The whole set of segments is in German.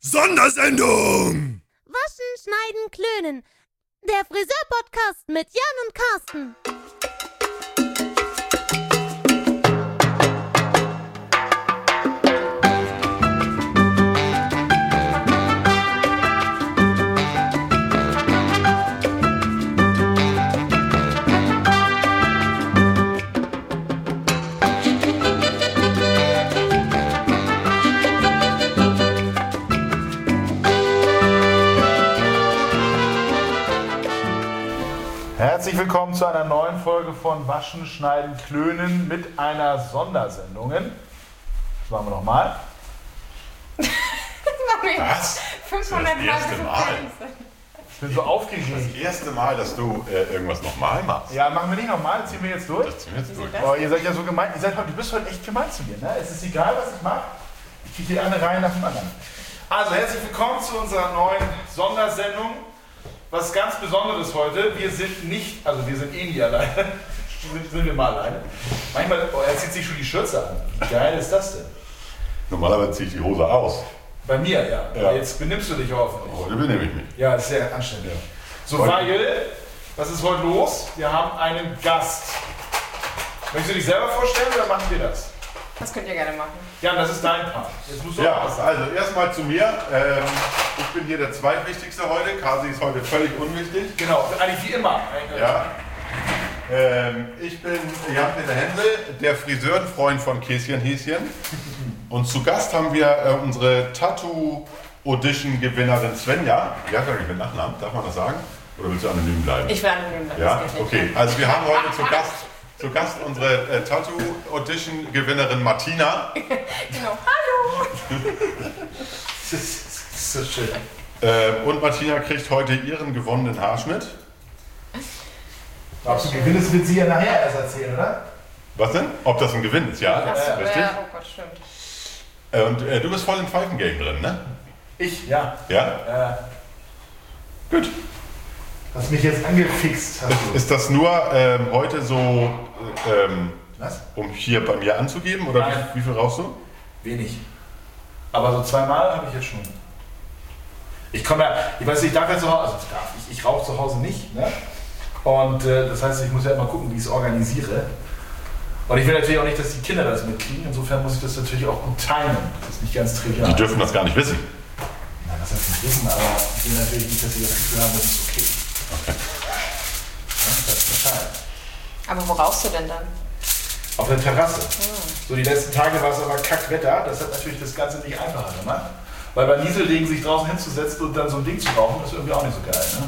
Sondersendung! Waschen, Schneiden, Klönen. Der Friseur-Podcast mit Jan und Carsten. Herzlich willkommen zu einer neuen Folge von Waschen, Schneiden, Klönen mit einer Sondersendung. Das machen wir nochmal. Was? 500 Das erste Mal. Ich bin so aufgeregt. Das erste Mal, dass du irgendwas nochmal machst. Ja, machen wir nicht nochmal, ziehen wir jetzt durch. Das ziehen wir jetzt durch. Oh, ihr seid ja so gemein. Du bist heute echt gemein zu mir, ne? Es ist egal, was ich mache. Ich kriege die eine Reihe nach dem anderen. Also, herzlich willkommen zu unserer neuen Sondersendung. Was ganz Besonderes heute, wir sind nie alleine. sind wir mal alleine. Manchmal, er zieht sich schon die Schürze an. Wie geil ist das denn? Normalerweise ziehe ich die Hose aus. Bei mir, ja. Ja. Jetzt benimmst du dich hoffentlich. Heute benehme ich mich. Ja, ist sehr anständig. Ja. So, weil, was ist heute los? Wir haben einen Gast. Möchtest du dich selber vorstellen oder machen wir das? Das könnt ihr gerne machen. Jan, das ist dein Part. Jetzt musst du Ja, auch was sagen. also erstmal zu mir. Ich bin hier der Zweitwichtigste heute. Kasi ist heute völlig unwichtig. Genau, eigentlich wie immer. Ja. Ich bin Jan-Peter Händel, der Friseurenfreund von Käschen Häschen. Und zu Gast haben wir unsere Tattoo-Audition-Gewinnerin Svenja. Die hat ja nicht mit Nachnamen, darf man das sagen? Oder willst du anonym bleiben? Ich will anonym bleiben. Ja, das geht nicht. okay. Also wir haben heute zu Gast unsere Tattoo-Audition-Gewinnerin Martina. Genau. Hallo! Das ist so schön. Und Martina kriegt heute ihren gewonnenen Haarschnitt. Glaubst du, Gewinnes wird sie ja nachher erst erzählen, oder? Was denn? Ob das ein Gewinn ist, ja? Achso, Richtig. ja, oh Gott, stimmt. Und du bist voll im Pfeifengame drin, ne? Ich, ja. Ja? Gut. Hast mich jetzt angefixt. Hast du. Ist das nur heute so, Was? um hier bei mir anzugeben? Oder Nein. wie viel rauchst du? Wenig. Aber so zweimal habe ich jetzt schon. Ich komme ja, ich weiß nicht, ich darf ja zu Hause, also ich rauche zu Hause nicht, ne? Und das heißt, ich muss ja immer gucken, wie ich es organisiere. Und ich will natürlich auch nicht, dass die Kinder das mitkriegen. Insofern muss ich das natürlich auch gut timen. Das ist nicht ganz trivial. Die dürfen das gar nicht wissen. Nein, das heißt nicht wissen, aber ich will natürlich nicht, dass sie das Gefühl haben, das ist okay. Okay. Ja, das ist total. Aber wo rauchst du denn dann? Auf der Terrasse. So, die letzten Tage war es aber Kackwetter. Das hat natürlich das Ganze nicht einfacher gemacht. Weil bei Nieselding sich draußen hinzusetzen und dann so ein Ding zu rauchen, ist irgendwie auch nicht so geil. Ne?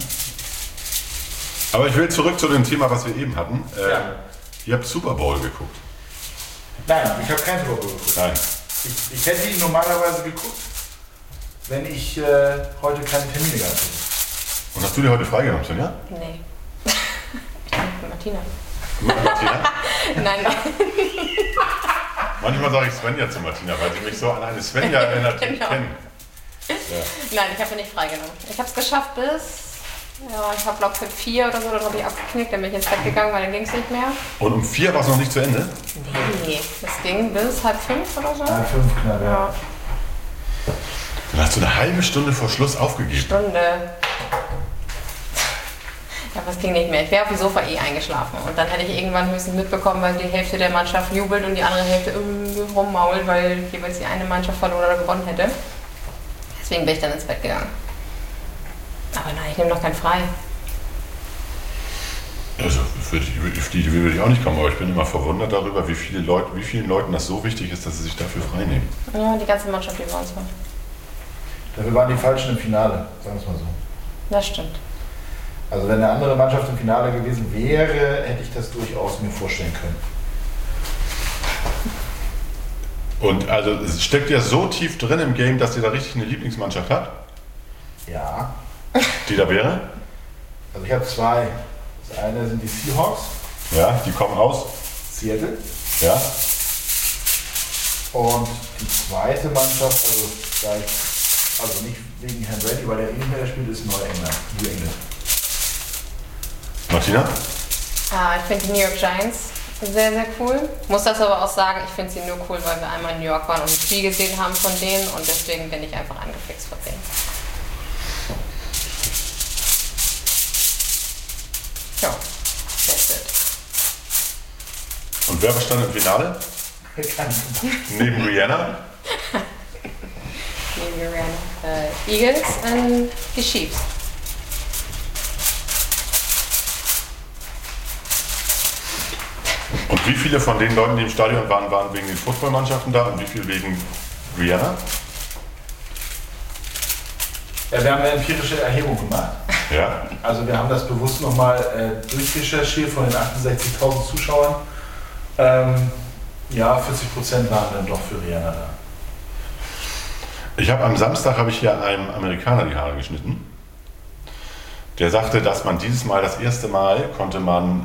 Aber ich will zurück zu dem Thema, was wir eben hatten. Ja. Ihr habt Super Bowl geguckt. Nein, ich habe kein Super Bowl geguckt. Nein. Ich hätte ihn normalerweise geguckt, wenn ich heute keine Termine gehabt hätte. Und hast du dir heute freigenommen, Svenja? Nee. Ich denke mit Martina. Gut, Martina? Nein, nein. Manchmal sage ich Svenja zu Martina, weil sie mich so an eine Svenja erinnert, die ich Genau. kenne. Nein, ich habe mir nicht freigenommen. Ich habe es geschafft ich glaube für 4 oder so, dann habe ich abgeknickt, dann bin ich ins Bett gegangen, weil dann ging es nicht mehr. Und um 4 war es noch nicht zu Ende? Nee, das ging bis 4:30 oder so. 5 knapp, ja. Ja, Dann hast du eine halbe Stunde vor Schluss aufgegeben. Stunde. Ja, aber es ging nicht mehr. Ich wäre auf dem Sofa eingeschlafen. Und dann hätte ich irgendwann höchstens mitbekommen, weil die Hälfte der Mannschaft jubelt und die andere Hälfte rummault, weil jeweils die eine Mannschaft verloren oder gewonnen hätte. Deswegen bin ich dann ins Bett gegangen. Aber nein, ich nehme noch keinen frei. Also auf die Idee würde ich auch nicht kommen, aber ich bin immer verwundert darüber, wie vielen Leuten das so wichtig ist, dass sie sich dafür frei nehmen. Ja, die ganze Mannschaft, die bei uns war. Dafür waren die Falschen im Finale, sagen wir es mal so. Das stimmt. Also wenn eine andere Mannschaft im Finale gewesen wäre, hätte ich das durchaus mir vorstellen können. Und also es steckt ja so tief drin im Game, dass ihr da richtig eine Lieblingsmannschaft habt, Ja. die da wäre. Also ich habe zwei. Das eine sind die Seahawks, Ja, die kommen aus. Seattle. Ja. Und die zweite Mannschaft, also nicht wegen Herrn Brady, weil der nicht mehr spielt, ist Neuengland. New England. Martina? Ich finde die New York Giants Sehr, sehr cool. Muss das aber auch sagen, ich finde sie nur cool, weil wir einmal in New York waren und ein Spiel gesehen haben von denen und deswegen bin ich einfach angefixt von denen. Ja, that's it. Und wer stand im Finale? Neben Rihanna? Neben Rihanna. Eagles und die Chiefs. Und wie viele von den Leuten, die im Stadion waren, waren wegen den Footballmannschaften da und wie viel wegen Rihanna? Ja, wir haben eine empirische Erhebung gemacht. Ja. Also wir haben das bewusst nochmal durchrecherchiert von den 68.000 Zuschauern. Ja, 40% waren dann doch für Rihanna da. Ich habe am Samstag hier einem Amerikaner die Haare geschnitten. Der sagte, dass man dieses Mal, das erste Mal, konnte man,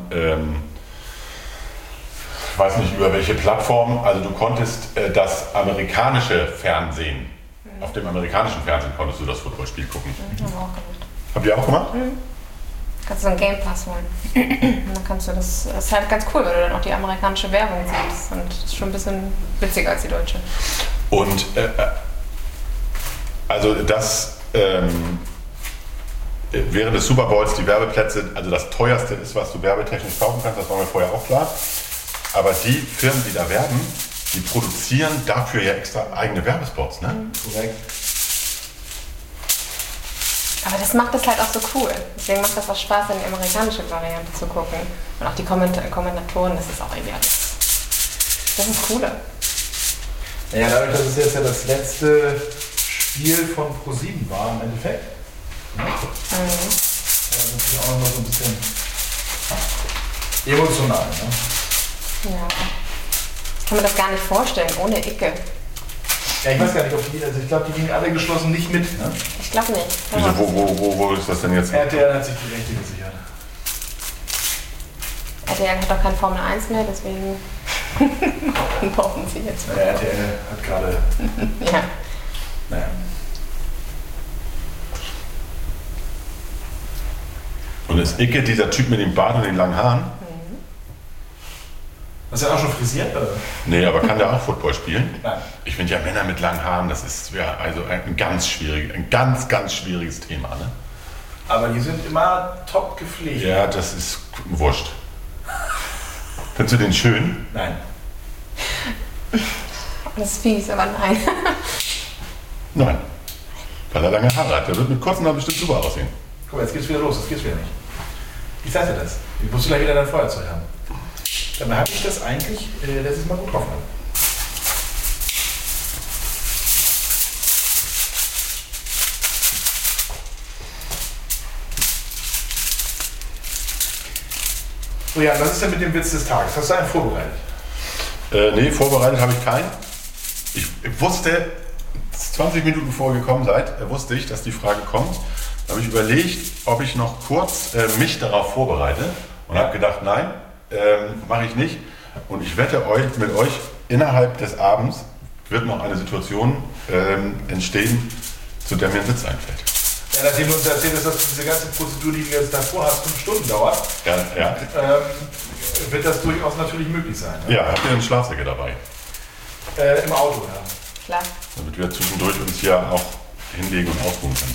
ich weiß nicht über welche Plattform, also du konntest das amerikanische Fernsehen, auf dem amerikanischen Fernsehen konntest du das Footballspiel gucken. Haben wir auch gemacht. Habt ihr auch gemacht? Kannst du so einen Game Pass holen. Und dann kannst du das ist halt ganz cool, weil du dann auch die amerikanische Werbung siehst. Und das ist schon ein bisschen witziger als die deutsche. Und also das während des Super Bowls die Werbeplätze, also das teuerste ist, was du werbetechnisch kaufen kannst, das war mir vorher auch klar. Aber die Firmen, die da werben, die produzieren dafür ja extra eigene Werbespots, ne? Korrekt. Aber das macht es halt auch so cool. Deswegen macht das auch Spaß, in die amerikanische Variante zu gucken. Und auch die Kommentatoren, das ist auch irgendwie alles. Das ist cooler. Naja, dadurch, dass es jetzt ja das letzte Spiel von ProSieben war im Endeffekt. Ne? Das ist natürlich auch noch so ein bisschen emotional. Ne? Ja. Ich kann mir das gar nicht vorstellen, ohne Icke. Ja, ich weiß gar nicht, ob die, also ich glaube, die gingen alle geschlossen nicht mit. Ne? Ich glaube nicht. Wieso, wo ist das denn jetzt? RTL hat sich die Rechte gesichert. RTL hat doch kein Formel 1 mehr, deswegen brauchen sie jetzt. Naja, RTL hat gerade. Ja. Naja. Und ist Icke dieser Typ mit dem Bart und den langen Haaren? Hast du ja auch schon frisiert, oder? Nee, aber kann der auch Football spielen? Nein. Ich finde ja Männer mit langen Haaren, das ist ja also ein ganz schwieriges Thema, ne? Aber die sind immer top gepflegt. Ja, das ist wurscht. Findest du den schön? Nein. Das ist fies, aber nein. Nein. Weil er lange Haare hat. Der wird mit kurzen Haaren bestimmt super aussehen. Guck mal, jetzt geht's wieder los, das geht's wieder nicht. Ich sag dir das. Ich musst gleich wieder dein Feuerzeug haben. Dabei habe ich das eigentlich letztes Mal gut drauf gehabt. So, ja, was ist denn mit dem Witz des Tages? Hast du einen vorbereitet? Nee, vorbereitet habe ich keinen. Ich wusste, 20 Minuten bevor ihr gekommen seid, wusste ich, dass die Frage kommt. Da habe ich überlegt, ob ich noch kurz mich darauf vorbereite und habe gedacht, nein, mache ich nicht. Und ich wette mit euch, innerhalb des Abends wird noch eine Situation entstehen, zu der mir ein Witz einfällt. Ja, nachdem du uns erzählt hast, dass diese ganze Prozedur, die du jetzt davor hast, 5 Stunden dauert, Ja, wird das durchaus natürlich möglich sein. Ne? ja, habt ihr einen Schlafsäcke dabei? Im Auto, ja. Klar. Damit wir zwischendurch uns hier auch hinlegen und ausruhen können.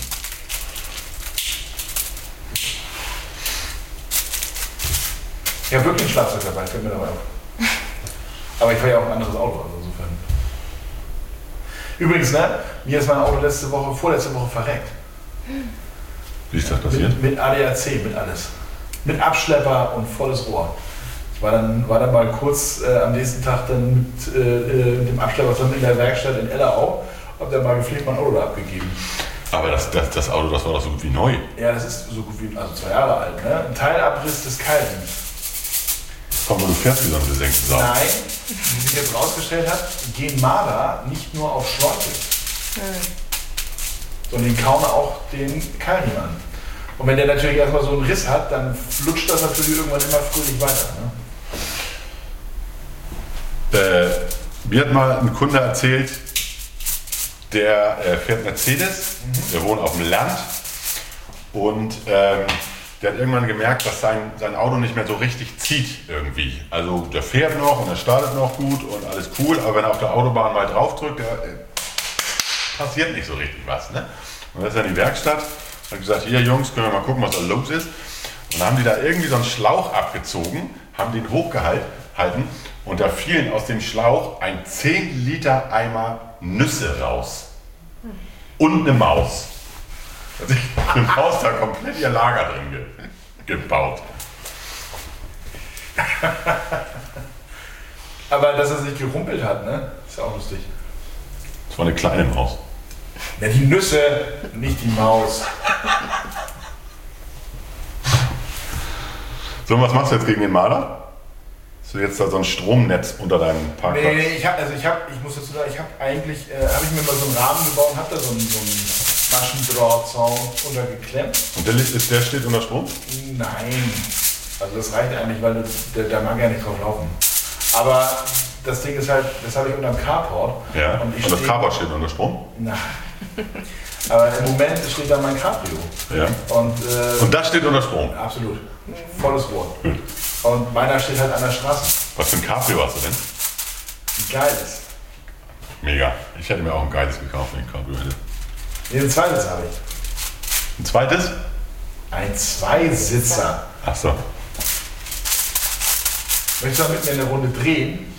Ich habe wirklich ein Schlafsack dabei, fällt mir dabei auf. Aber ich fahre ja auch ein anderes Auto, also insofern. Übrigens, ne, mir ist mein Auto vorletzte Woche verreckt. Wie ist das passiert? Mit ADAC, mit alles. Mit Abschlepper und volles Rohr. Ich war dann mal kurz am nächsten Tag dann mit dem Abschlepper dann in der Werkstatt in Ellerau, hab dann mal gepflegt mein Auto da abgegeben. Aber das Auto, das war doch so gut wie neu. Ja, das ist so gut wie, also 2 Jahre alt, ne? Ein Teilabriss des Keilriems. Komm, du fährst wie so eine besenkte Sau. Nein, wie sich jetzt rausgestellt hat, gehen Marder nicht nur auf Schläuche, sondern die kauen auch den Keilriemen an. Und wenn der natürlich erstmal so einen Riss hat, dann flutscht das natürlich irgendwann immer fröhlich weiter. Ne? Mir hat mal ein Kunde erzählt, der fährt Mercedes, der wohnt auf dem Land und der hat irgendwann gemerkt, dass sein Auto nicht mehr so richtig zieht irgendwie. Also der fährt noch und er startet noch gut und alles cool, aber wenn er auf der Autobahn mal draufdrückt, passiert nicht so richtig was. Ne? Und dann ist er in die Werkstatt, hat gesagt, hier Jungs, können wir mal gucken, was da los ist. Und dann haben die da irgendwie so einen Schlauch abgezogen, haben den hochgehalten und da fielen aus dem Schlauch ein 10 Liter Eimer Nüsse raus. Und eine Maus. Hat sich eine Maus da komplett ihr Lager drin gebaut. Aber dass er sich gerumpelt hat, ne? Ist ja auch lustig. Das war eine kleine Maus. Ja, die Nüsse, nicht die Maus. So, was machst du jetzt gegen den Marder? Hast du jetzt da so ein Stromnetz unter deinem Parkplatz? Nee, ich muss dazu sagen, habe ich mir mal so einen Rahmen gebaut und habe da so einen Maschendrahtzaun untergeklemmt. Und der steht unter Strom? Nein, also das reicht eigentlich, weil der mag ja nicht drauf laufen. Aber das Ding ist halt, das habe ich unter dem Carport. Ja, und das Carport steht unter Strom? Nein. Aber im Moment steht da mein Cabrio. Ja. Und das steht unter Strom? Absolut. Volles Rohr. Und meiner steht halt an der Straße. Was für ein Cabrio hast du denn? Ein geiles. Mega. Ich hätte mir auch ein geiles gekauft, wenn ich ein Cabrio hätte. Nee, ein zweites habe ich. Ein zweites? Ein Zweisitzer. Ach so. Möchtest du da mit mir eine Runde drehen?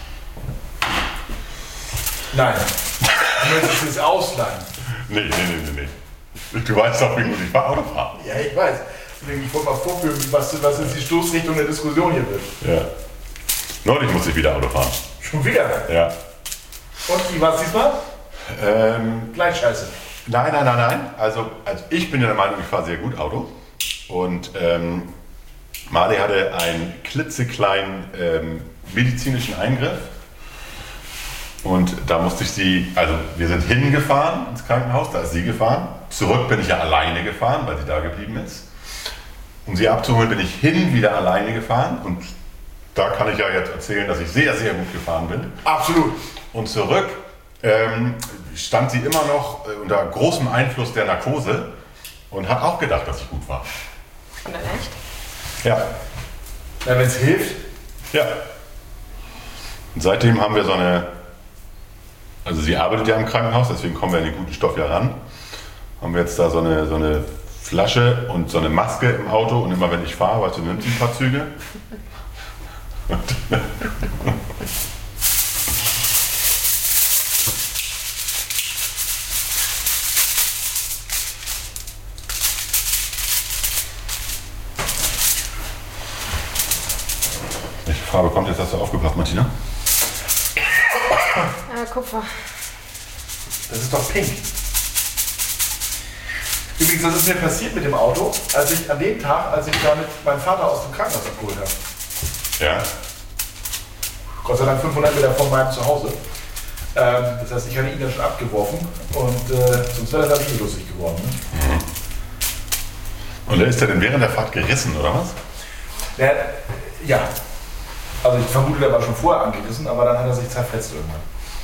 Nein. Du möchtest es ausleihen. Nee. Du weißt doch, wie gut ich Auto fahre. Ja, ich weiß. Ich wollte mal vorführen, was jetzt die Stoßrichtung der Diskussion hier wird. Ja. Neulich musste ich wieder Auto fahren. Schon wieder? Ja. Und wie war es diesmal? Gleich scheiße. Nein. Also ich bin ja der Meinung, ich fahre sehr gut Auto. Und Marley hatte einen klitzekleinen medizinischen Eingriff. Und da musste ich sie, also wir sind hingefahren ins Krankenhaus, da ist sie gefahren. Zurück bin ich ja alleine gefahren, weil sie da geblieben ist. Um sie abzuholen, bin ich wieder alleine gefahren. Und da kann ich ja jetzt erzählen, dass ich sehr, sehr gut gefahren bin. Absolut. Und zurück stand sie immer noch unter großem Einfluss der Narkose und hat auch gedacht, dass ich gut war. Und dann echt? Ja. Na, wenn es hilft. Ja. Und seitdem haben wir so eine, also sie arbeitet ja im Krankenhaus, deswegen kommen wir an den guten Stoff ja ran. Haben wir jetzt da so eine Flasche und so eine Maske im Auto und immer wenn ich fahre, weißt du, nimmt sie ein paar Züge. Welche Farbe kommt jetzt? Hast du aufgepasst, Martina? Kupfer. Das ist doch pink. Übrigens, das ist mir passiert mit dem Auto, als ich an dem Tag, als ich damit meinen Vater aus dem Krankenhaus abgeholt habe. Ja. Gott sei Dank 500 Meter von meinem Zuhause. Das heißt, ich hatte ihn dann schon abgeworfen und sonst wäre das nicht lustig geworden. Ne? Mhm. Und ist der denn während der Fahrt gerissen, oder was? Ja. Also ich vermute, der war schon vorher angerissen, aber dann hat er sich zerfetzt irgendwann.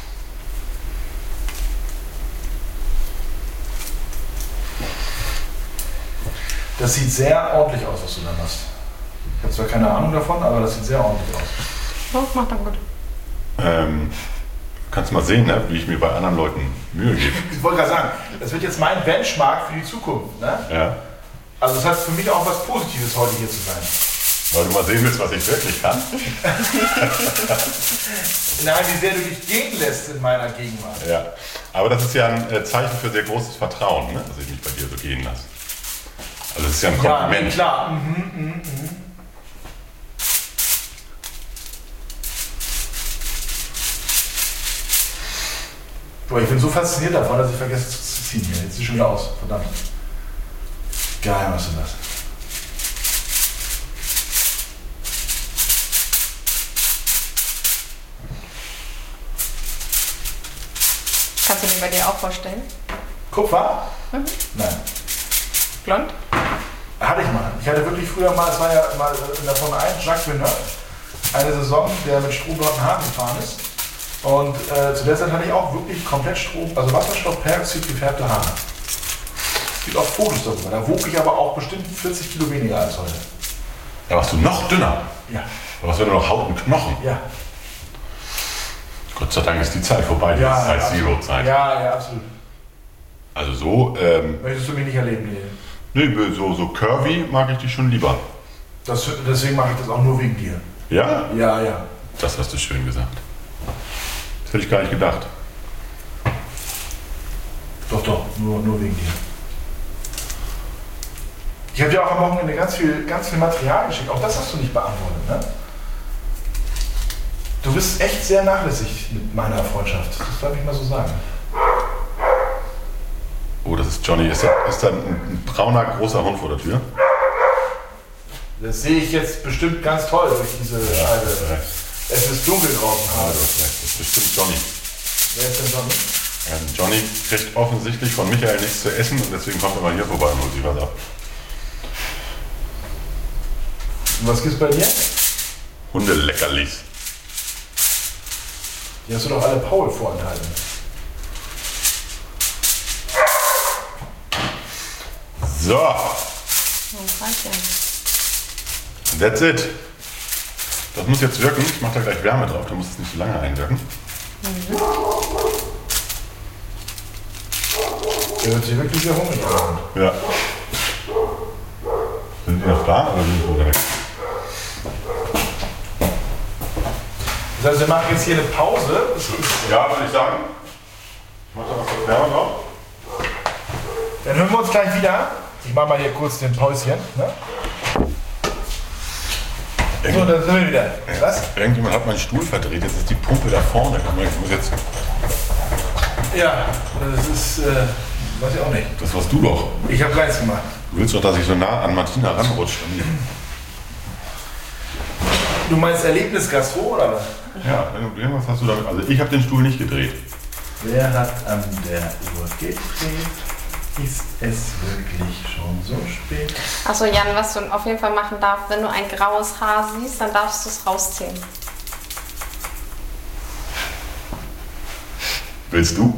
Das sieht sehr ordentlich aus, was du da machst. Ich habe zwar keine Ahnung davon, aber das sieht sehr ordentlich aus. Oh, macht dann gut. Kannst mal sehen, ne, wie ich mir bei anderen Leuten Mühe gebe. Ich wollte gerade sagen, das wird jetzt mein Benchmark für die Zukunft. Ne? Ja. Also das heißt für mich auch was Positives, heute hier zu sein. Weil du mal sehen willst, was ich wirklich kann. Nein, wie sehr du dich gehen lässt in meiner Gegenwart. Ja. Aber das ist ja ein Zeichen für sehr großes Vertrauen, ne, dass ich mich bei dir so gehen lasse. Also das ist ja ein Kompliment. Ja, klar. Boah, ich bin so fasziniert davon, dass ich vergesse zu ziehen hier. Jetzt ist es schon wieder aus. Verdammt. Geil, was ist das? Kannst du den bei dir auch vorstellen? Kupfer? Nein. Blond? Hatte ich mal. Ich hatte wirklich früher mal, es war ja mal in der Formel 1, Jacques Villeneuve, eine Saison, der mit stromblonden Haaren gefahren ist. Und zu der Zeit hatte ich auch wirklich komplett Wasserstoffperoxid gefärbte Haare. Es gibt auch Fotos darüber. Da wog ich aber auch bestimmt 40 Kilo weniger als heute. Da warst du noch dünner. Ja. Da warst du nur noch Haut und Knochen. Ja. Gott sei Dank ist die Zeit vorbei, die Size-Zero-Zeit. Ja, absolut. Also so, Möchtest du mich nicht erleben, nee. nee, so curvy mag ich dich schon lieber. Deswegen mache ich das auch nur wegen dir. Ja? Ja. Das hast du schön gesagt. Das hätte ich gar nicht gedacht. Doch, nur wegen dir. Ich habe dir auch am Wochenende ganz viel Material geschickt. Auch das hast du nicht beantwortet, ne? Du bist echt sehr nachlässig mit meiner Freundschaft. Das darf ich mal so sagen. Oh, das ist Johnny. Ist da ein brauner, großer Hund vor der Tür? Das sehe ich jetzt bestimmt ganz toll durch diese Scheibe. Es ist dunkel draußen. Das ist bestimmt Johnny. Wer ist denn Johnny? Johnny kriegt offensichtlich von Michael nichts zu essen und deswegen kommt er mal hier vorbei und holt sich was ab. Und was gibt's bei dir? Hundeleckerlis. Die hast du doch alle Paul vorenthalten. So, that's it. Das muss jetzt wirken. Ich mache da gleich Wärme drauf, da muss es nicht so lange einwirken. Der hört sich wirklich sehr hungrig an. Ja. Sind die noch da oder sind die wieder weg? Das heißt, wir machen jetzt hier eine Pause. Ja, würde ich sagen. Ich mache da noch kurz Wärme drauf. Dann hören wir uns gleich wieder. Ich mache mal hier kurz den Päuschen. Ne? So, dann sind wir wieder. Was? Irgendjemand hat meinen Stuhl verdreht. Jetzt ist die Pumpe da vorne. Ich muss jetzt. Ja, das ist, weiß ich auch nicht. Das warst du doch. Ich habe keins gemacht. Du willst doch, dass ich so nah an Martina ranrutsche. Du meinst Erlebnisgastro oder was? Ja, irgendwas hast du damit. Also ich habe den Stuhl nicht gedreht. Wer hat an der Uhr gedreht? Ist es wirklich schon so spät? Achso, Jan, was du auf jeden Fall machen darfst, wenn du ein graues Haar siehst, dann darfst du es rausziehen. Willst du?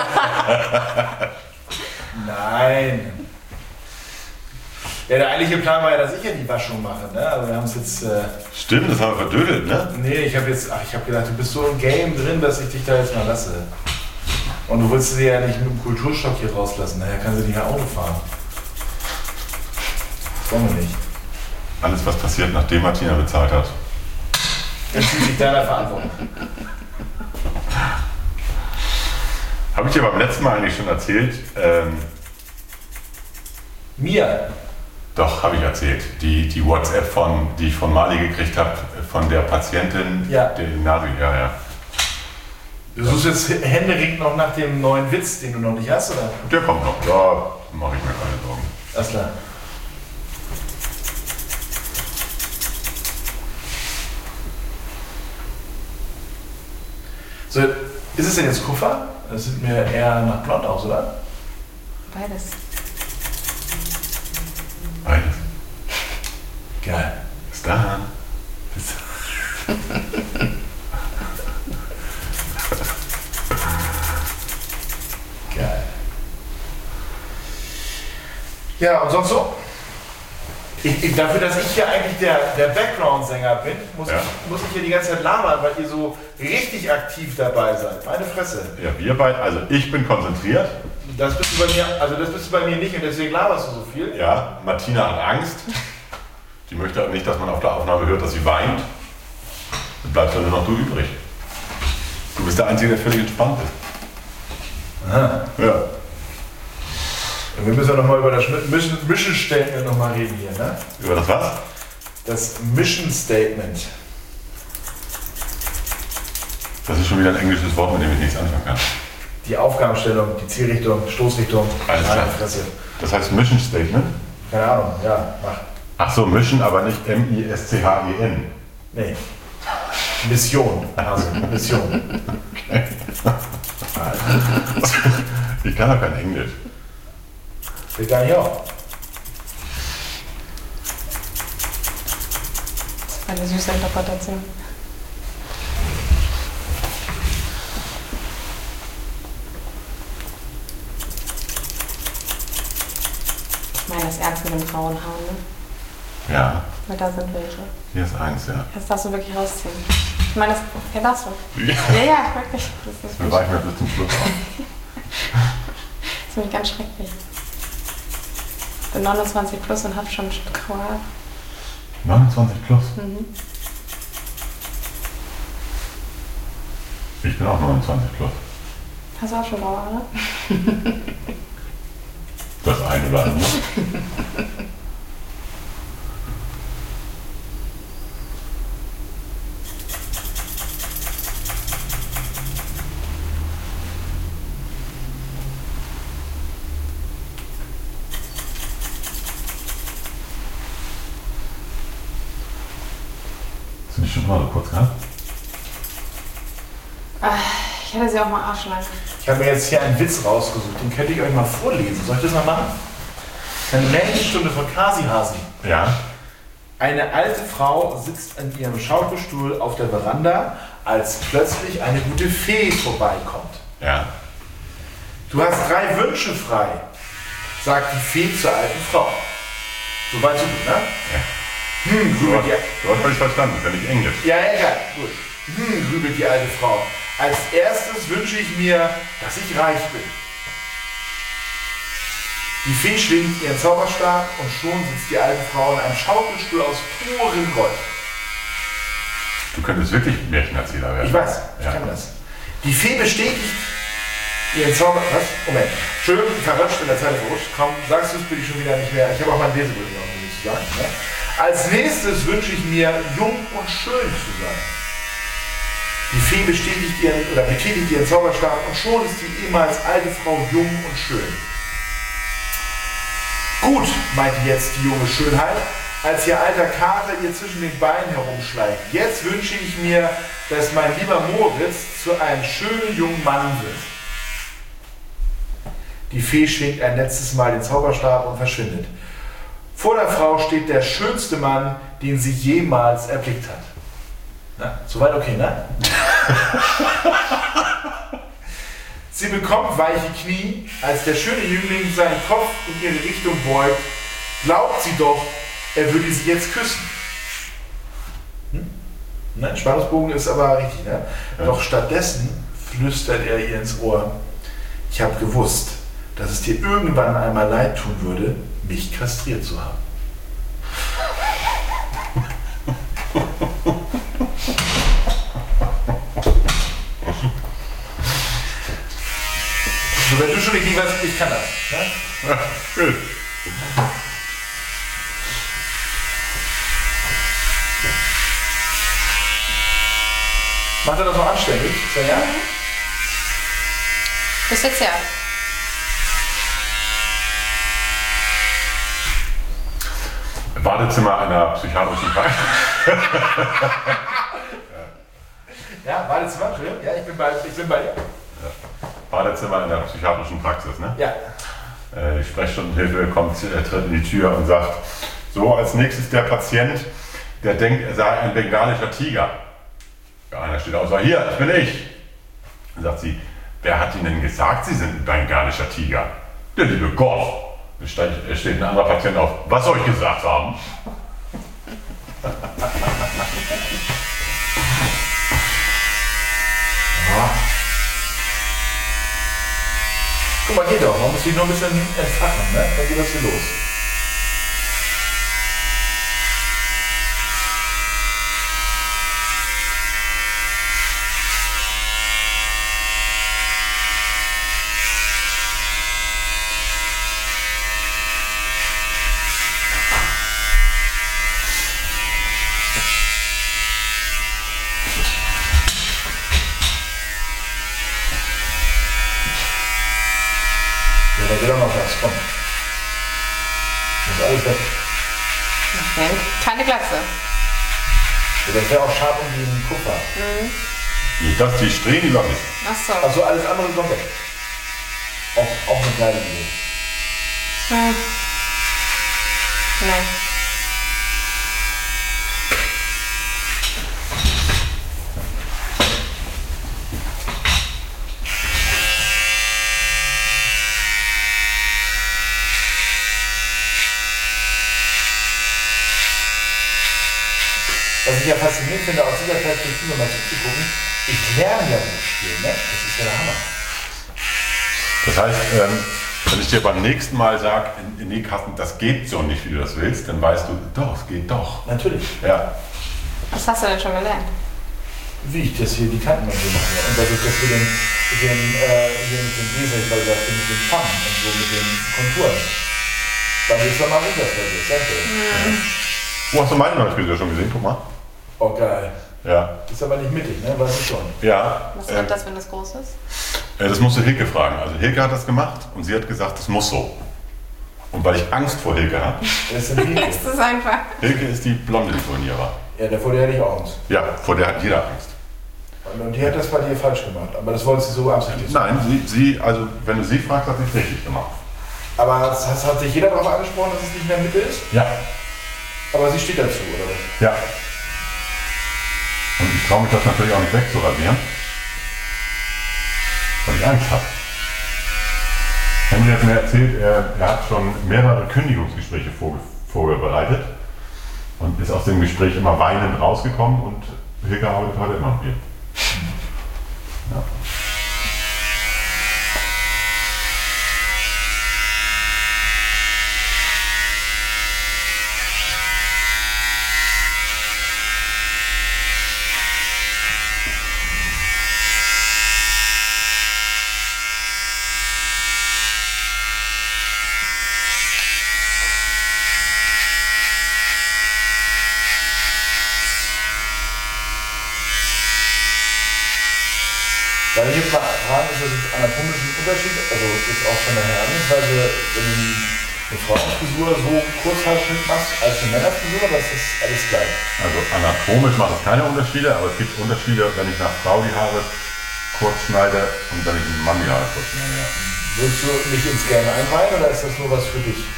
Nein. Ja, der eigentliche Plan war ja, dass ich ja die Waschung mache. Ne? Aber wir haben es jetzt... Stimmt, das haben wir verdödelt, ne? Nee, ich habe gedacht, du bist so im Game drin, dass ich dich da jetzt mal lasse. Und du willst sie ja nicht mit dem Kulturstock hier rauslassen. Daher kann sie nicht mehr Auto fahren. Das wollen wir nicht. Alles, was passiert, nachdem Martina bezahlt hat. Entzieht sich deiner Verantwortung. Habe ich dir beim letzten Mal eigentlich schon erzählt? Mir? Doch, habe ich erzählt. Die WhatsApp, die ich von Mali gekriegt habe, von der Patientin, Ja. der Nasi, ja. Du suchst jetzt händeringend noch nach dem neuen Witz, den du noch nicht hast, oder? Der kommt noch, da mache ich mir keine Sorgen. Alles klar. So, ist es denn jetzt Kupfer? Das sieht mir eher nach blond aus, oder? Beides. Beides. Geil. Bis dann. Geil. Ja, und sonst so? Dafür, dass ich hier eigentlich der Background-Sänger bin, muss ich hier die ganze Zeit labern, weil ihr so richtig aktiv dabei seid. Meine Fresse. Ja, wir beide, also ich bin konzentriert. Das bist du bei mir nicht und deswegen laberst du so viel. Ja, Martina hat Angst. Die möchte aber nicht, dass man auf der Aufnahme hört, dass sie weint. Dann bleibst dann nur noch du übrig. Du bist der Einzige, der völlig entspannt ist. Aha. Ja. Wir müssen ja nochmal über das Mission Statement nochmal reden hier, ne? Über das was? Das Mission Statement. Das ist schon wieder ein englisches Wort, mit dem ich nichts anfangen kann. Die Aufgabenstellung, die Zielrichtung, Stoßrichtung. Alles klar. Meine Fresse. Das heißt Mission Statement? Keine Ahnung, ja, mach. Ach so, Mission, aber nicht M-I-S-C-H-E-N. Nee. Mission. Also, Mission. Okay. Ich kann doch kein Englisch. Geht gar nicht auf. Das war eine süße Interpretation. Ich meine das ernst mit dem grauen Haar, ne? Ja, Weil da sind welche. hier ist eins, ja. Das darfst du wirklich rausziehen. Ich meine, das ja, darfst du. Ja. Ja, wirklich. Das ist Wir weichen mir bis zum Schluss auf. Das ist nämlich ganz schrecklich. Ich bin 29 plus und habe schon graue Haare. 29 plus. Mhm. Ich bin auch 29 plus. Hast du auch schon graue Haare? Das eine oder andere. Hast du die schon mal so kurz gehabt? Ich hätte sie auch mal arschlang. Ich habe mir jetzt hier einen Witz rausgesucht, den könnte ich euch mal vorlesen. Soll ich das mal machen? Eine Märchenstunde von Kasi Hasi. Ja. Eine alte Frau sitzt an ihrem Schaukelstuhl auf der Veranda, als plötzlich eine gute Fee vorbeikommt. Ja. Du hast 3 Wünsche frei, sagt die Fee zur alten Frau. Soweit so gut, ne? Ja. Grübelt die, Du hast völlig verstanden, das ist ja nicht Englisch. ja, egal, gut. Grübelt die alte Frau. Als erstes wünsche ich mir, dass ich reich bin. Die Fee schwingt ihren Zauberstab und schon sitzt die alte Frau in einem Schaukelstuhl aus purem Gold. Du könntest wirklich Märchenerzähler werden. Ich weiß, ich Ja. kann das. Die Fee bestätigt ihren Zauber... Was? Moment. Entschuldigung, verrutscht in der Zeit verrutscht. Komm, sagst du es bitte schon wieder nicht mehr. Ich habe auch mein Lesebrille noch, um zu sagen. Ne? Als nächstes wünsche ich mir, jung und schön zu sein. Die Fee betätigt ihren Zauberstab und schon ist die ehemals alte Frau jung und schön. Gut, meinte jetzt die junge Schönheit, als ihr alter Kater ihr zwischen den Beinen herumschleicht. Jetzt wünsche ich mir, dass mein lieber Moritz zu einem schönen jungen Mann wird. Die Fee schwingt ein letztes Mal den Zauberstab und verschwindet. Vor der Frau steht der schönste Mann, den sie jemals erblickt hat. Na, soweit okay, ne? Sie bekommt weiche Knie, als der schöne Jüngling seinen Kopf in ihre Richtung beugt. Glaubt sie doch, er würde sie jetzt küssen. Nein, Spannungsbogen ist aber richtig, ne? Ja. Doch stattdessen flüstert er ihr ins Ohr: Ich habe gewusst, dass es dir irgendwann einmal leid tun würde, mich kastriert zu haben. So, wenn du schon nicht weißt, ich kann das. Ne? Ja, gut. Macht er das noch anständig? Ja? Bis jetzt ja. Badezimmer einer psychiatrischen Praxis. Ja, Badezimmer, Entschuldigung. Ja, ich bin bei dir. Badezimmer in der psychiatrischen Praxis, ne? Ja. Die Sprechstundenhilfe tritt in die Tür und sagt, so, als nächstes der Patient, der denkt, er sei ein bengalischer Tiger. Ja, einer steht auf, sagt, hier, das bin ich. Dann sagt sie, wer hat Ihnen denn gesagt, Sie sind ein bengalischer Tiger? Der liebe Gott. Da steht ein anderer Patient auf, was soll ich gesagt haben? Ja. Guck mal, geht doch. Man muss sich nur ein bisschen entfachen, ne? Dann geht das hier los. Da geht auch noch was. Komm. Das ist alles weg. Okay. Keine Glatze. Ja, das wäre auch scharf um den Kupfer. Nicht das, die Strähnen, die noch nicht. Achso. Also alles andere ist noch weg. Auch eine kleine Idee. Nein. was ich ja faszinierend finde, aus dieser Perspektive mal zuzugucken, ich lerne ja so viel, ne? Das ist ja der Hammer. Das heißt, wenn ich dir beim nächsten Mal sage, nee Carsten, das geht so nicht, wie du das willst, dann weißt du, doch, es geht doch. Natürlich. Ja. Was hast du denn schon gelernt? Wie ich das hier die Kanten und so mache. Und dass ich das mit dem Gläser, weil das mit dem Kamm und so mit den Konturen. Dann ist er mal runterfällig, danke. Wo hast du meine neue Frisur schon gesehen? Guck mal. Oh geil. Ja. Ist aber nicht mittig, ne? Weiß ich schon. Ja. Was wird das, wenn das groß ist? Das musst du Hilke fragen. Also Hilke hat das gemacht und sie hat gesagt, das muss so. Und weil ich Angst vor Hilke habe, Das ist ein Video. Das ist einfach. Hilke ist die Blonde, die vorhin hier war. Ja, davor der hätte ich auch Angst. Ja, vor der hat jeder Angst. Und die hat das bei dir falsch gemacht. Aber das wollte sie so absichtlich. Nein, also wenn du sie fragst, hat sie es richtig gemacht. Aber hat sich jeder darauf angesprochen, dass es nicht mehr Mitte ist? Ja. Aber sie steht dazu, oder was? Ja. Und ich traue mich das natürlich auch nicht wegzurasieren, weil ich Angst habe. Henry hat mir erzählt, er hat schon mehrere Kündigungsgespräche vorbereitet und ist aus dem Gespräch immer weinend rausgekommen und Hilke arbeitet heute immer noch hier. Ja. Weil ich jetzt mal fragen, ist das ein anatomischen Unterschied? Also ist auch von der Herangehensweise, wenn du eine Frauenfrisur so Kurzhaarschnitt machst als eine Männerfrisur, oder ist das alles gleich? Also anatomisch macht es keine Unterschiede, aber es gibt Unterschiede, wenn ich nach Frau die Haare kurz schneide und wenn ich einen Mann die Haare kurz schneide. Ja. Würdest du mich ins Gerne einweihen oder ist das nur was für dich?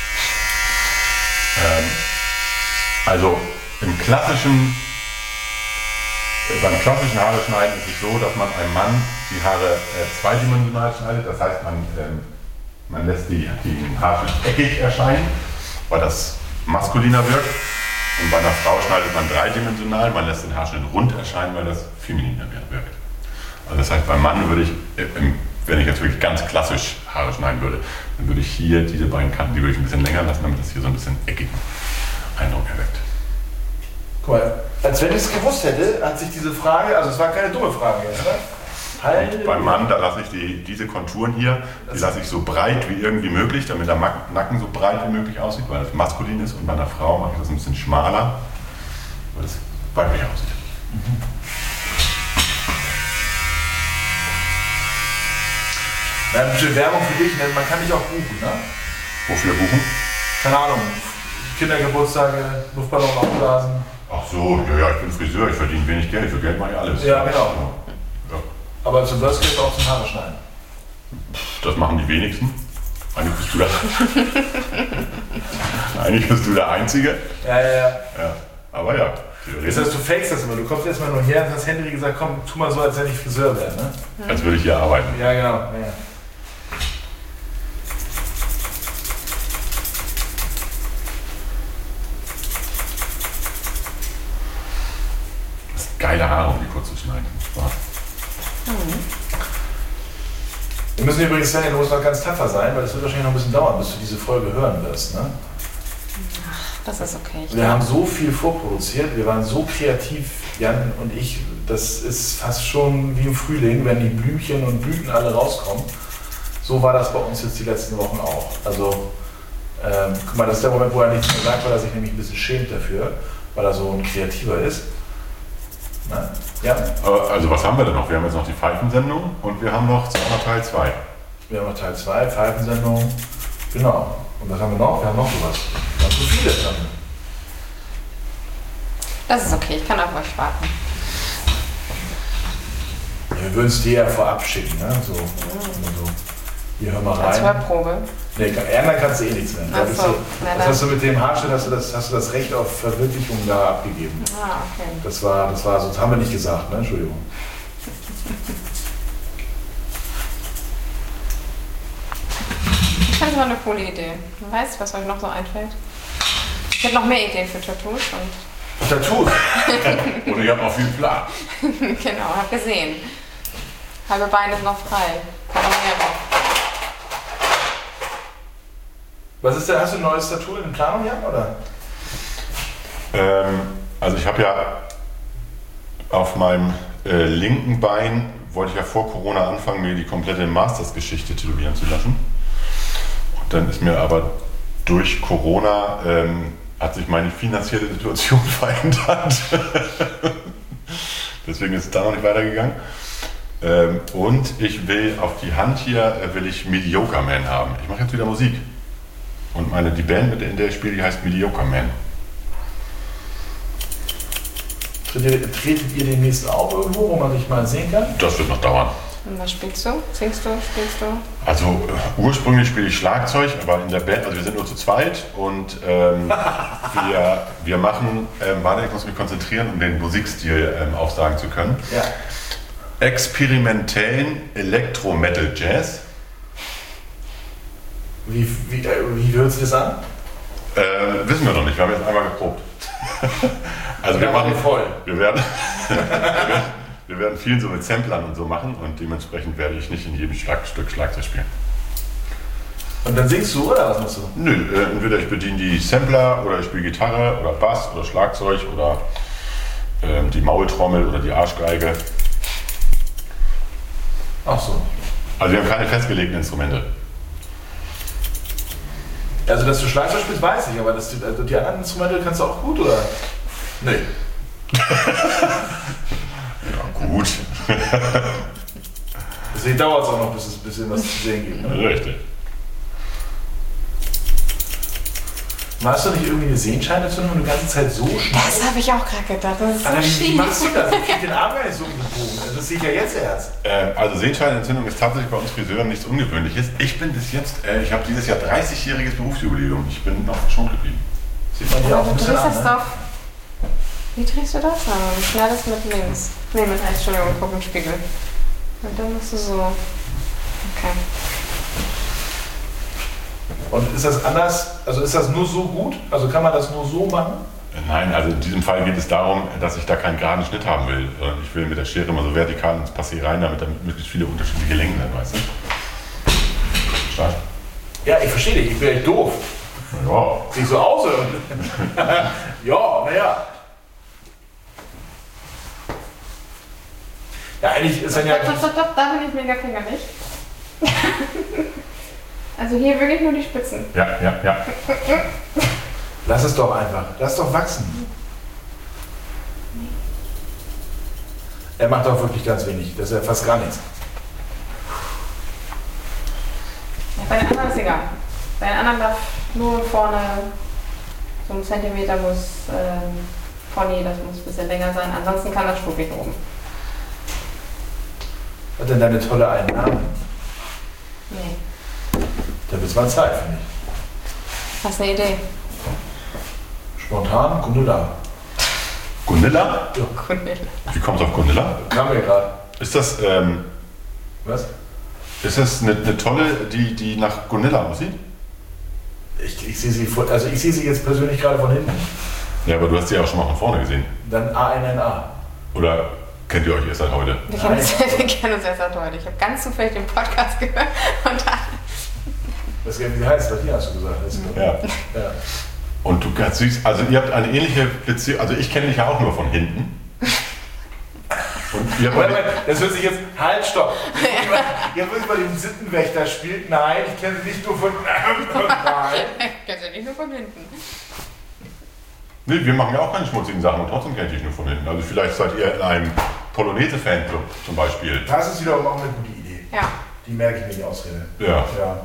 Also beim klassischen Haare schneiden ist es so, dass man einem Mann die Haare zweidimensional schneidet. Das heißt, man lässt den Haarschnitt eckig erscheinen, weil das maskuliner wirkt. Und bei einer Frau schneidet man dreidimensional, man lässt den Haarschnitt rund erscheinen, weil das femininer wirkt. Also das heißt, beim Mann würde ich, wenn ich jetzt wirklich ganz klassisch Haare schneiden würde, dann würde ich hier diese beiden Kanten, die würde ich ein bisschen länger lassen, damit das hier so ein bisschen eckigen Eindruck erweckt. Guck mal, als wenn ich es gewusst hätte, hat sich diese Frage, also es war keine dumme Frage jetzt, ne? Und beim Mann, da lasse ich diese Konturen hier, die lasse ich so breit wie irgendwie möglich, damit der Nacken so breit wie möglich aussieht, weil das maskulin ist. Und bei einer Frau mache ich das ein bisschen schmaler, weil das weiblich aussieht. Na, ein bisschen Werbung für dich, ne? Man kann dich auch buchen, ne? Wofür buchen? Keine Ahnung, Kindergeburtstage, Luftballon aufblasen. Ach so, ja, ich bin Friseur, ich verdiene wenig Geld, für Geld mache ich alles. Ja, genau. Ja. Aber zum Worst Case auch zum Haare schneiden. Das machen die wenigsten. Eigentlich bist du Eigentlich bist du der Einzige. Ja. Ja. Aber ja. Das heißt, du fakest das immer. Du kommst erstmal nur her und hast Henry gesagt, komm, tu mal so, als wenn ich Friseur wäre, ne? Als würde ich hier arbeiten. Ja, genau. Ja. Das ist geile Haare, um die kurz zu schneiden. Spaß. Wir müssen übrigens sagen, du musst noch ganz tapfer sein, weil es wird wahrscheinlich noch ein bisschen dauern, bis du diese Folge hören wirst, ne? Das ist okay. Wir haben so viel vorproduziert, wir waren so kreativ, Jan und ich, das ist fast schon wie im Frühling, wenn die Blümchen und Blüten alle rauskommen. So war das bei uns jetzt die letzten Wochen auch. Also, guck mal, das ist der Moment, wo er nichts mehr sagt, weil er sich nämlich ein bisschen schämt dafür, weil er so ein Kreativer ist. Na, ja. Also was haben wir denn noch? Wir haben jetzt noch die Pfeifensendung und wir haben noch Teil 2. Wir haben noch Teil 2, Pfeifensendung. Genau. Und was haben wir noch? Wir haben noch sowas. Ganz so viele dann. Das ist okay, ich kann auf euch warten. Ja, wir würden es dir ja vorab schicken, ne? So, so. Hier, hör mal Als rein. Hörprobe. Nee, ändern kannst du eh nichts mehr. Ach so. Das hast du mit dem Haarschnitt, hast du das Recht auf Verwirklichung da abgegeben. Ah, okay. Das war so, das haben wir nicht gesagt, ne? Entschuldigung. Ich hatte mal eine coole Idee. Wer weiß, was euch noch so einfällt? Ich hätte noch mehr Ideen für Tattoos und Tattoos. Oder ihr habt auch viel Plan. Genau, hab gesehen. Halbe Bein ist noch frei. Kann auch mehr drauf. Was ist denn, hast du ein neues Tattoo in Planung, Jan, oder? Also ich habe ja auf meinem linken Bein, wollte ich ja vor Corona anfangen, mir die komplette Masters-Geschichte tätowieren zu lassen. Und dann ist mir aber durch Corona hat sich meine finanzielle Situation verändert. Deswegen ist es da noch nicht weitergegangen. Und ich will auf die Hand hier will ich Mediocre Man haben. Ich mache jetzt wieder Musik. Und die Band, in der ich spiele, die heißt Mediocre Man. Tretet ihr demnächst auf irgendwo, wo man dich mal sehen kann? Das wird noch dauern. Und was spielst du? Singst du? Spielst du? Also ursprünglich spiele ich Schlagzeug, aber in der Band, also wir sind nur zu zweit und wir machen, warte, ich muss mich konzentrieren, um den Musikstil aufsagen zu können. Ja. Experimentellen Elektro-Metal-Jazz. Wie hört sich das an? Wissen wir noch nicht, wir haben jetzt einmal geprobt. Also wir machen voll. Wir werden viel so mit Samplern und so machen und dementsprechend werde ich nicht in jedem Stück Schlagzeug spielen. Und dann singst du oder was machst du? Nö, entweder ich bediene die Sampler oder ich spiele Gitarre oder Bass oder Schlagzeug oder die Maultrommel oder die Arschgeige. Ach so. Also wir haben keine festgelegten Instrumente. Also, dass du Schlagzeug spielst, weiß ich, aber die anderen Instrumente kannst du auch gut, oder? Nee. Ja, gut. Deswegen dauert es auch noch, bis es ein bisschen was zu sehen gibt. Ne? Richtig. Hast du nicht irgendwie eine Sehenscheinentzündung und die ganze Zeit so schnell? Das habe ich auch gerade gedacht. Das ist so Alter, wie schief. machst du das? Ich krieg den Arm gar nicht so gebogen. Das sehe ich ja jetzt erst. Also Sehenscheinentzündung ist tatsächlich bei uns Friseuren nichts Ungewöhnliches. Ich bin bis jetzt, ich habe dieses Jahr 30-jähriges Berufsjubiläum. Ich bin noch schon geblieben. Sieht man hier auch Aber ein du bisschen drehst an, das ne? doch. Wie drehst du das an? Ich schneide das mit links. Nee, mit rechts, Entschuldigung, guck im Spiegel. Und dann machst du so. Okay. Und ist das anders? Also ist das nur so gut? Also kann man das nur so machen? Nein, also in diesem Fall geht es darum, dass ich da keinen geraden Schnitt haben will. Ich will mit der Schere immer so vertikal ins Passé rein, damit da möglichst viele unterschiedliche Längen sind, weißt du? Stark. Ja, ich verstehe dich. Ich bin echt doof. Ja. Sieht so aus. Ja, naja. Ja, eigentlich ist dann ja... Stopp, da bin ich mega fingerlich. Also hier wirklich nur die Spitzen. Ja. Lass es doch einfach. Lass doch wachsen. Er macht auch wirklich ganz wenig. Das ist ja fast gar nichts. Ja, bei den anderen ist egal. Bei den anderen darf nur vorne so ein Zentimeter muss Pony, das muss ein bisschen länger sein. Ansonsten kann das stufig oben. Hat denn deine tolle Einnahme? Nee. Da wird es mal Zeit, finde ich. Hast du eine Idee? Spontan, Gunilla. Gunilla? Gunilla. Wie kommst du auf Gunilla? Kam mir gerade. Ist das, Was? ist das eine tolle, die nach Gunilla aussieht? Ich sehe sie also ich sehe sie jetzt persönlich gerade von hinten. Ja, aber du hast sie ja auch schon mal von vorne gesehen. Dann ANNA. Oder kennt ihr euch erst seit heute? Wir kennen uns erst seit heute. Ich habe ganz zufällig den Podcast gehört und dann. Das wie die heißt, bei dir hast du gesagt. Ja. Und du ganz süß, also ihr habt eine ähnliche Beziehung, also ich kenne dich ja auch nur von hinten. Und ihr habt das hört sich jetzt, halt, stopp. Ihr habt wirklich bei dem Sittenwächter spielt, nein, ich kenne sie nicht nur von, nein. Kennst du nicht nur von hinten. Nee, wir machen ja auch keine schmutzigen Sachen und trotzdem kennt ihr dich nur von hinten. Also vielleicht seid ihr in einem Polonaise-Fanclub zum Beispiel. Das ist wiederum auch eine gute Idee. Ja. Die merke ich mir, die Ausrede. Ja.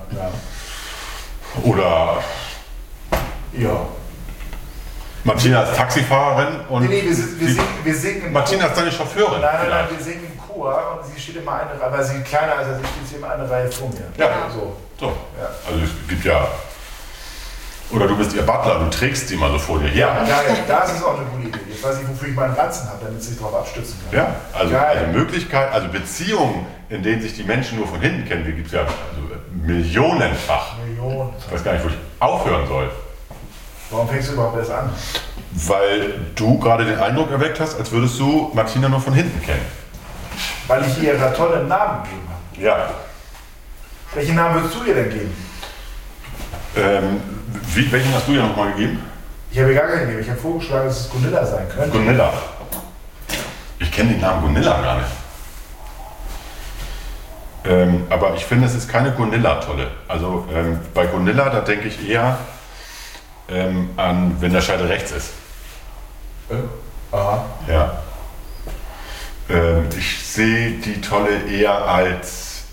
Oder Ja. Martina ist Taxifahrerin und Nee, wir singen im Martina Chor. ist deine Chauffeurin. Nein, vielleicht. wir singen im Chor und sie steht immer eine Reihe, weil sie kleiner als sie steht sie immer eine Reihe vor mir. Ja. So. So. Ja. Also es gibt ja. Oder du bist ihr Butler, du trägst sie mal so vor dir her. Geil, das ist auch eine gute Idee. Jetzt weiß ich, wofür ich meinen Ranzen habe, damit sie sich darauf abstützen kann. Ja, also Geil. Möglichkeit, also Beziehungen, in denen sich die Menschen nur von hinten kennen, die gibt es ja also millionenfach. Millionen. Ich weiß gar nicht, wo ich aufhören soll. Warum fängst du überhaupt erst an? Weil du gerade den Eindruck erweckt hast, als würdest du Martina nur von hinten kennen. Weil ich ihr ihre tollen Namen gegeben habe. Ja. Welchen Namen würdest du ihr denn geben? Welchen hast du ihr nochmal gegeben? Ich habe ihr gar keinen gegeben. Ich habe vorgeschlagen, dass es Gunilla sein könnte. Gunilla. Ich kenne den Namen Gunilla gar nicht. Aber ich finde, es ist keine Gunilla-Tolle. Also bei Gunilla, da denke ich eher an, wenn der Scheitel rechts ist. Aha. Ja. Ich sehe die Tolle eher als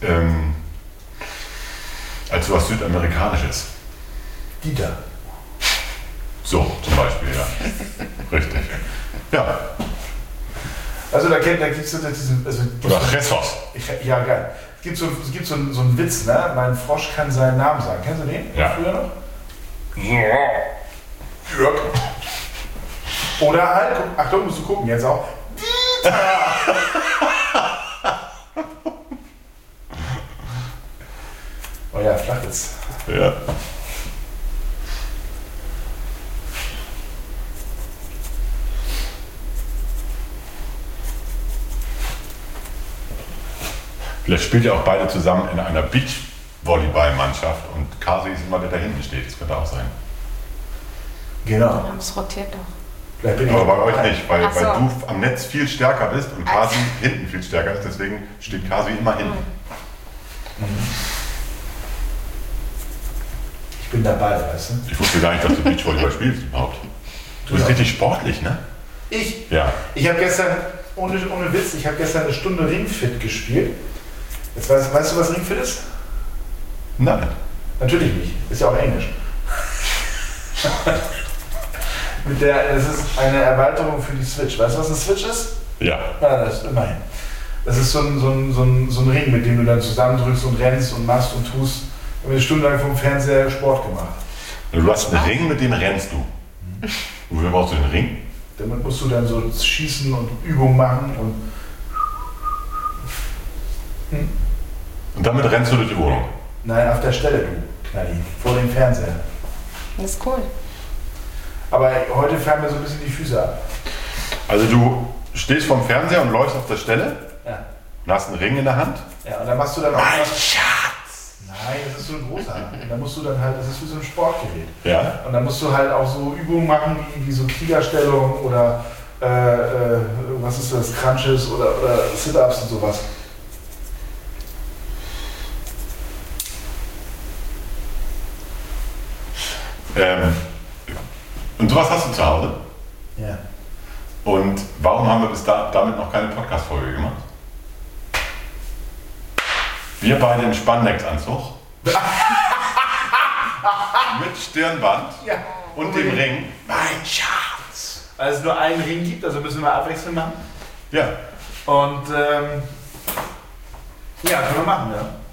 sowas Südamerikanisches. Dieter. So, zum Beispiel, ja. Richtig. Ja. Also da gibt's so diesen... Also, Oder Jesus. Ja, geil. Es gibt so einen Witz, ne? Mein Frosch kann seinen Namen sagen. Kennst du den? Ja. Früher noch? Jörg. Oder halt, Achtung, musst du gucken, jetzt auch. Dieter! Oh ja, Flachwitz. Ja. Vielleicht spielt ihr auch beide zusammen in einer Beachvolleyballmannschaft und Kasi ist immer der, der hinten steht. Das könnte auch sein. Genau. Ja, das rotiert doch. Vielleicht bin ich Aber bei euch nicht, weil Ach so. du am Netz viel stärker bist und Kasi hinten viel stärker ist. Deswegen steht Kasi immer hinten. Ich bin dabei, weißt du? Ich wusste gar nicht, dass du Beachvolleyball spielst überhaupt. Du bist richtig sportlich, ne? Ich? Ja. Ich habe gestern, ohne Witz, ich habe gestern eine Stunde Ringfit gespielt. Jetzt weißt du, was Ringfit ist? Nein. Natürlich nicht. Ist ja auch Englisch. Das ist eine Erweiterung für die Switch. Weißt du, was eine Switch ist? Ja. Ja, das ist immerhin. Das ist so ein Ring, mit dem du dann zusammendrückst und rennst und machst und tust. Ich habe eine Stunde lang vom Fernseher Sport gemacht. Du hast einen Ring, mit dem rennst du. Wofür brauchst du den Ring? Damit musst du dann so schießen und Übungen machen Und damit rennst du durch die Wohnung. Nein, auf der Stelle, du Knalli, vor dem Fernseher. Das ist cool. Aber heute fallen mir so ein bisschen die Füße ab. Also du stehst vorm Fernseher und läufst auf der Stelle Ja. und hast einen Ring in der Hand. Ja, und dann machst du dann auch Mein was. Schatz! Nein, das ist so ein großer. Und dann musst du dann halt, das ist wie so ein Sportgerät. Ja. Und dann musst du halt auch so Übungen machen, wie so Kriegerstellung oder was ist das, Crunches oder Sit-Ups und sowas. Und sowas hast du zu Hause. Ja. Und warum haben wir damit noch keine Podcast-Folge gemacht? Wir beide im Spandex-Anzug. Mit Stirnband Ja. und dem Ring. Mein Schatz! Weil es nur einen Ring gibt, also müssen wir abwechselnd machen. Ja. Und ja, können wir machen,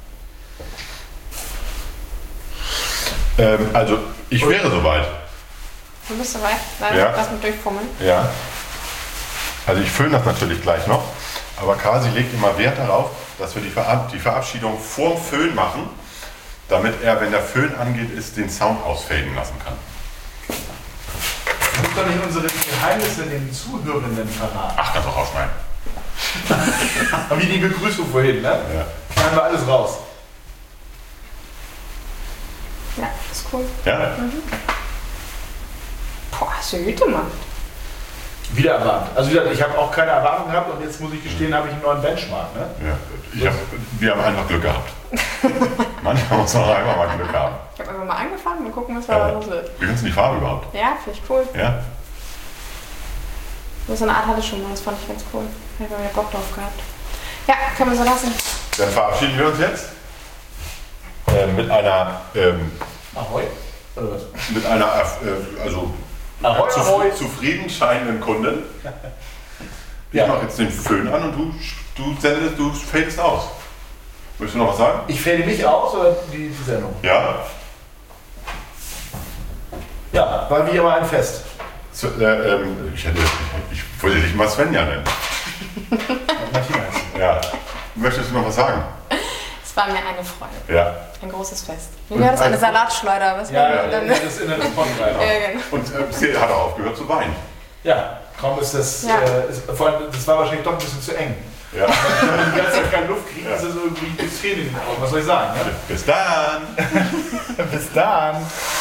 ja. Also, ich wäre soweit. Du bist soweit? Ja. Lass mich durchfummeln. Ja. Also ich föhne das natürlich gleich noch, aber Kasi legt immer Wert darauf, dass wir die Verabschiedung vorm Föhn machen, damit er, wenn der Föhn angeht, den Sound ausfaden lassen kann. Du musst doch nicht unsere Geheimnisse den Zuhörenden verraten. Ach, kannst doch rausschneiden. Wie die Begrüßung vorhin, ne? Ja. Schneiden wir alles raus. Ja, ist cool. Ja? Boah, hast du Hüte gemacht. Wieder erwartet. Also wieder, ich habe auch keine Erwartung gehabt und jetzt muss ich gestehen, habe ich einen neuen Benchmark, ne? Ja. Wir haben einfach Glück gehabt. Manchmal muss man auch einfach mal Glück haben. Ich habe einfach mal angefangen und gucken, was da los wird. Wie findest du die Farbe überhaupt? Ja, finde ich cool. Ja? So eine Art hatte ich schon mal, das fand ich ganz cool. Ich habe wieder Bock drauf gehabt. Ja, können wir so lassen. Dann verabschieden wir uns jetzt mit einer Ahoi. Oder was? mit einer also Ahoi, ahoi. zufrieden scheinenden Kundin. Ich Ja. mache jetzt den Föhn an und du fädest aus. Willst du noch was sagen? Ich fäde mich aus oder die Sendung? Ja. Ja, war wie immer ein Fest. So, ich wollte dich mal Svenja nennen. Martina. Ja. Möchtest du noch was sagen? Es Es war mir eine Freude. Ja. Ein großes Fest. Wie war das? Eine Salatschleuder. Was war dann? Das ist in der Ponnenreiter. Ja, genau. Und sie hat auch aufgehört zu weinen. Ja, kaum ist das, Ja. Vor allem, das war wahrscheinlich doch ein bisschen zu eng. Ja. Wenn man die ganze Zeit keine Luft kriegt, ist das irgendwie das Tränen in den Augen. Was soll ich sagen? Ne? Bis dann! Bis dann!